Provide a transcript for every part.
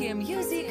CNK Music.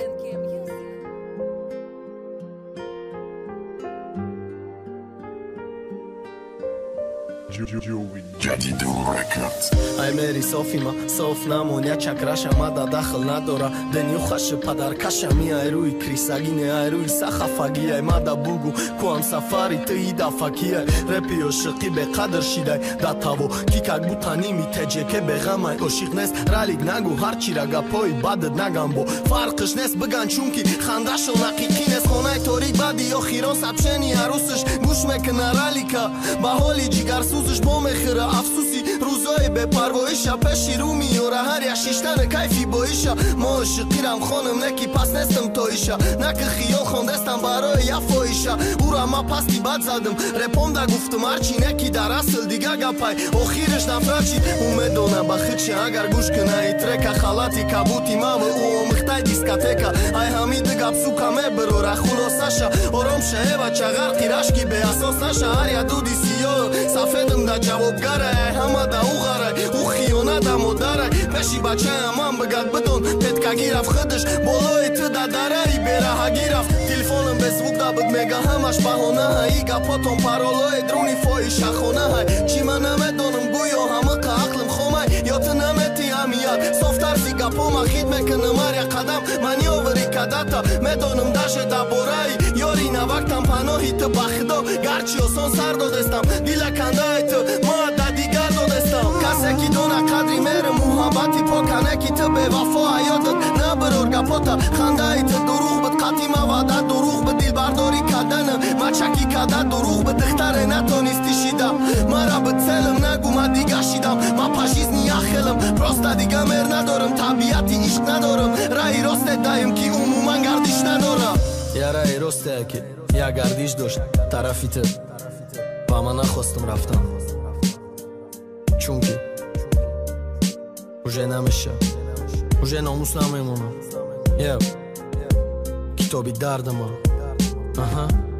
جديدو ريكوردز ای مری صافیما صاف نمونیا چکرشم مدا دخل نداره دنیو خش پدرکشم ای روی کریساگینه ای روی سخفگی ای مدا بوگو کوام سفاری تی دفکیه رپی و شقی به قدر شیده داتاو کیکاک بوتانی میتجه که به غم عاشق نس رالیگ نگو هرچی را گپای بدت نگم بو فرقش نس بگن چونکی خندش نقیقی نس خونه توریک بدی یا خیران سبشنی عروسش گوش میکنه رالیکا با حالی جیگر سوزش با مخره افسوسی روزای به پروایشا پشی رو میاره هر یا شیشتن کیفی بایشا ما عاشقیرم خانم نکی پس نستم تویشا نک خیال خوندستم برای یفایشا او را ما پستی بد زدم رپام دا گفتم هرچی نکی در اصل دیگه گپای آخیرش نفرت شید اومدونم بخیدشی اگر گوش کنه ای ترکا خالاتی کبوتی مام او مختای دیسکاتیکا ای همید گپ سوکا مبرو را خلاصشا آرام شه و چغر قیرشکی به اساس نشه هر یا دو دیسیو سفیدم دا جوابگره همه دا او غره او خیانه دا مدره پشی بچه همان بگد بدون پتکا گیرف خودش بالای تو دا دره ای بیره ها گیرف تلفونم به زوگ دا بد میگه همش بهانه های گپاتون پارولای درونی فای شخونه های چی من نمیدونم گویا همه که عقلم خومه یا تو نمیتی همیت صافتر سی گپام اخید میکنم هر یک قدم من یاوری کدتا میدونم دشه دا بورایی یاری نوقتم پناهی تو بخدا گرچی آسان سر دادستم دیل کنده ای تو ما دا دیگر دادستم کسی که دونه قدری میره محبتی پاکنه که تو به وفا حیاتت نبرور گپاتا خنده ای تو دروغ بد قطی موده دروغ به دیل برداری کدنم ما چکی کده دروغ به دختره نتانستی شیدم مرا به سلم نگو ما دیگه شیدم ما پشیز نیخلم پرسته دیگه مر ندارم طبیعتی عشق ندارم رای راست دایم که عموما گردش ندارم یا رای راسته که یا گردش داشت طرفی تو با من نخواستم رفتم چونکه اوژه نمیشه اوژه ناموس نمیمونم کتابی درد ما